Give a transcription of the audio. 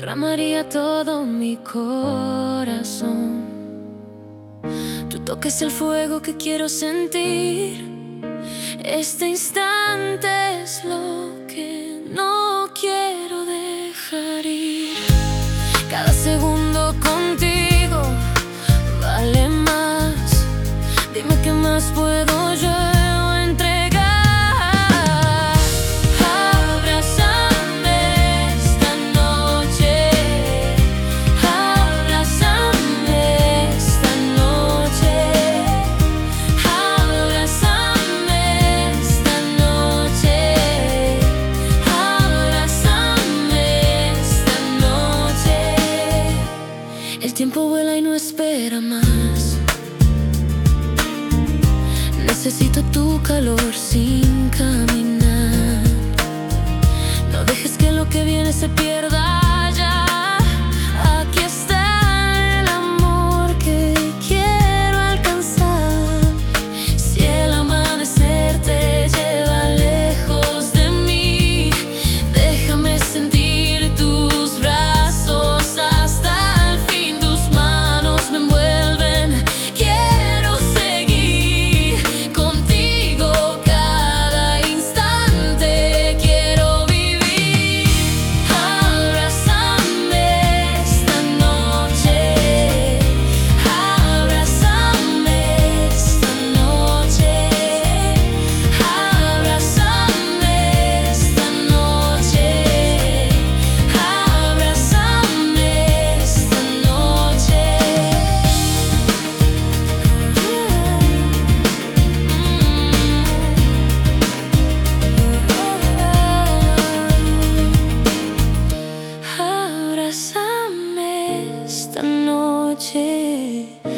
derramaría todo mi corazón. Tu toque es el fuego que quiero sentir. Este instante es lo que no quiero dejar ir. Cada segundo contigo vale más. Dime qué más puedo yo entregar. Abrázame esta noche. Abrázame esta noche. Abrázame esta noche. Abrázame esta noche. El tiempo vuela y no espera más. Necesito tu calor sin caminar. No dejes que lo que viene se pierda ya. Aquí está el amor que quiero alcanzar. Si el amanecer te lleva lejos de mí, déjame sentir tus brazos hasta el fin. Tus manos me envuelven. Quiero seguir contigo cada instante. Quiero vivir. Abrázame esta noche. Abrázame esta noche. Abrázame esta noche. Abrázame esta noche. Abrázame esta noche.